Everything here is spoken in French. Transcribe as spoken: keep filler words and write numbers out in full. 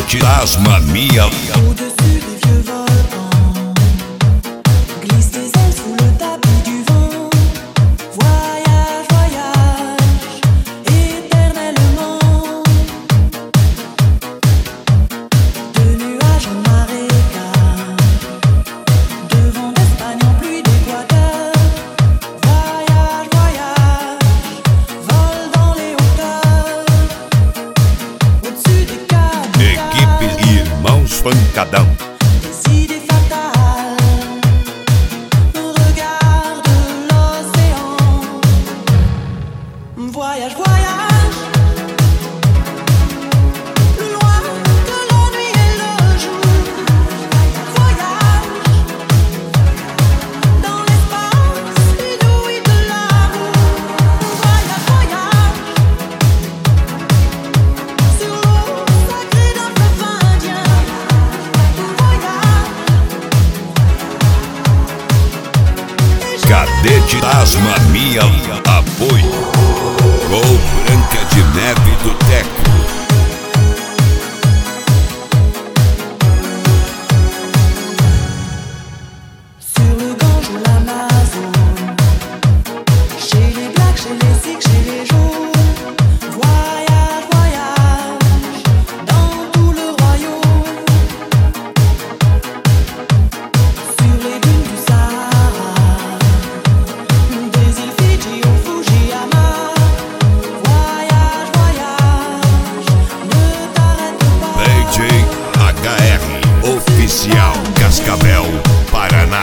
Cadete Tasmania. Au-dessus des vieux volcans, glisse tes ailes sous le tapis du vent. Voyage, voyage, éternellement. De nuages en marécage, de vent d'Espagne en pluie d'Équateur. Voyage, voyage, vol dans les hauteurs. Au-dessus des capitales. Equipe Irmãos Pancadão. Des idées fatales, regarde l'océan. Voyage, voyage, plus loin que la nuit et le jour. Voyage, dans l'espace inouï de l'amour. Voyage, voyage, sur l'eau sacrée d'un fleuve indien. Cadete Tasmania. Apoio Gol Branca de Neve do Teco. Sur le Gange ou l'Amazone, chez les Blacks, chez les Sikhs, chez les Jaunes. Voyage, voyage, dans tout le royaume. Sur les dunes du Sahara, des îles Fidji au Fujiyama. Voyage, voyage, ne t'arrête pas. D J H R Oficial Cascavel, Paraná.